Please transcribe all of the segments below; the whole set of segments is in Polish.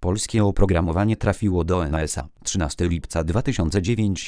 Polskie oprogramowanie trafiło do NASA. 13 lipca 2009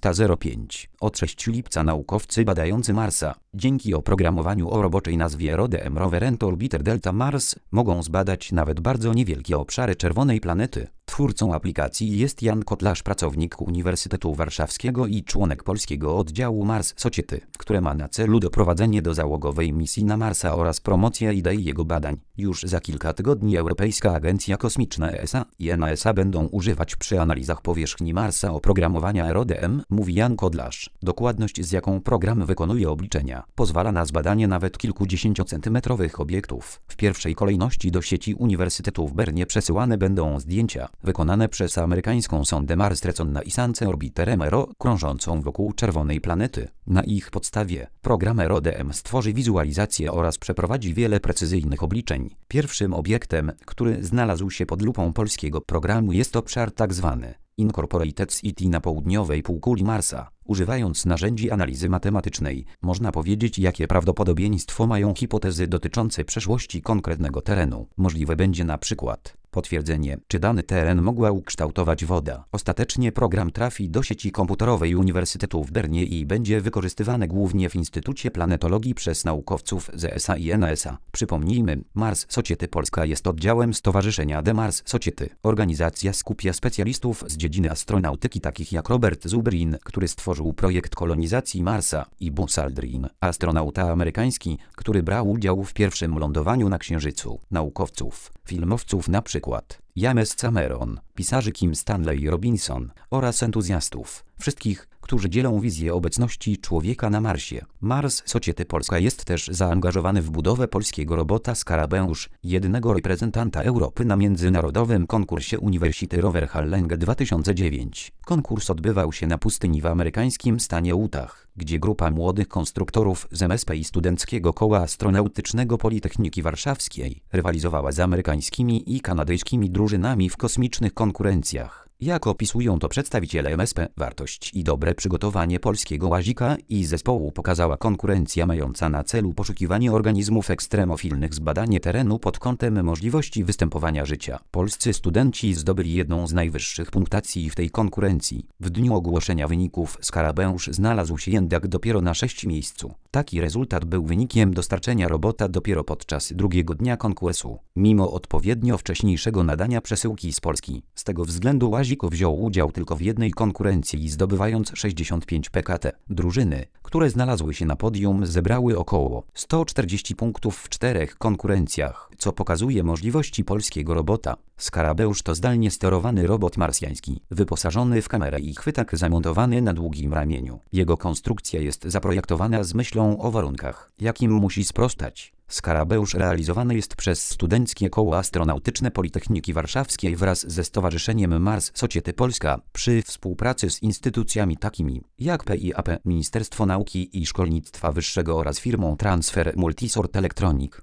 17:05. Od 6 lipca naukowcy badający Marsa, dzięki oprogramowaniu o roboczej nazwie RODEM Rover and Orbiter Delta Mars, mogą zbadać nawet bardzo niewielkie obszary czerwonej planety. Twórcą aplikacji jest Jan Kotlarz, pracownik Uniwersytetu Warszawskiego i członek polskiego oddziału Mars Society, które ma na celu doprowadzenie do załogowej misji na Marsa oraz promocję idei jego badań. Już za kilka tygodni Europejska Agencja Kosmiczna ESA i NASA będą używać przy analizach powierzchni Marsa oprogramowania RODEM, mówi Jan Kotlarz. Dokładność, z jaką program wykonuje obliczenia, pozwala na zbadanie nawet kilkudziesięciocentymetrowych obiektów. W pierwszej kolejności do sieci Uniwersytetu w Bernie przesyłane będą zdjęcia wykonane przez amerykańską sondę Mars Recon na Isance Orbiter MRO, krążącą wokół czerwonej planety. Na ich podstawie program RODEM stworzy wizualizację oraz przeprowadzi wiele precyzyjnych obliczeń. Pierwszym obiektem, który znalazł się pod lupą polskiego programu, jest obszar tzw. Incorporated City na południowej półkuli Marsa. Używając narzędzi analizy matematycznej, można powiedzieć, jakie prawdopodobieństwo mają hipotezy dotyczące przeszłości konkretnego terenu. Możliwe będzie na przykład potwierdzenie, czy dany teren mogła ukształtować woda. Ostatecznie program trafi do sieci komputerowej Uniwersytetu w Bernie i będzie wykorzystywany głównie w Instytucie Planetologii przez naukowców z ESA i NASA. Przypomnijmy, Mars Society Polska jest oddziałem stowarzyszenia The Mars Society. Organizacja skupia specjalistów z dziedziny astronautyki takich jak Robert Zubrin, który stworzył projekt kolonizacji Marsa, i Buzz Aldrin, astronauta amerykański, który brał udział w pierwszym lądowaniu na Księżycu. Naukowców, filmowców na przykład James Cameron, pisarzy Kim Stanley Robinson oraz entuzjastów, wszystkich, którzy dzielą wizję obecności człowieka na Marsie. Mars Society Polska jest też zaangażowany w budowę polskiego robota Skarabeusz, jedynego reprezentanta Europy na międzynarodowym konkursie University Rover Challenge 2009. Konkurs odbywał się na pustyni w amerykańskim stanie Utah, gdzie grupa młodych konstruktorów z MSP i Studenckiego Koła Astronautycznego Politechniki Warszawskiej rywalizowała z amerykańskimi i kanadyjskimi drużynami w kosmicznych konkurencjach. Jak opisują to przedstawiciele MSP, wartość i dobre przygotowanie polskiego łazika i zespołu pokazała konkurencja mająca na celu poszukiwanie organizmów ekstremofilnych, zbadanie terenu pod kątem możliwości występowania życia. Polscy studenci zdobyli jedną z najwyższych punktacji w tej konkurencji. W dniu ogłoszenia wyników Skarabeusz znalazł się jednak dopiero na 6. miejscu. Taki rezultat był wynikiem dostarczenia robota dopiero podczas drugiego dnia konkursu, mimo odpowiednio wcześniejszego nadania przesyłki z Polski. Z tego względu łazik wziął udział tylko w jednej konkurencji, zdobywając 65 PKT. Drużyny, które znalazły się na podium, zebrały około 140 punktów w 4 konkurencjach, co pokazuje możliwości polskiego robota. Skarabeusz to zdalnie sterowany robot marsjański, wyposażony w kamerę i chwytak zamontowany na długim ramieniu. Jego konstrukcja jest zaprojektowana z myślą o warunkach, jakim musi sprostać. Skarabeusz realizowany jest przez Studenckie Koło Astronautyczne Politechniki Warszawskiej wraz ze Stowarzyszeniem Mars Society Polska przy współpracy z instytucjami takimi jak PIAP, Ministerstwo Nauki i Szkolnictwa Wyższego oraz firmą Transfer Multisort Electronic.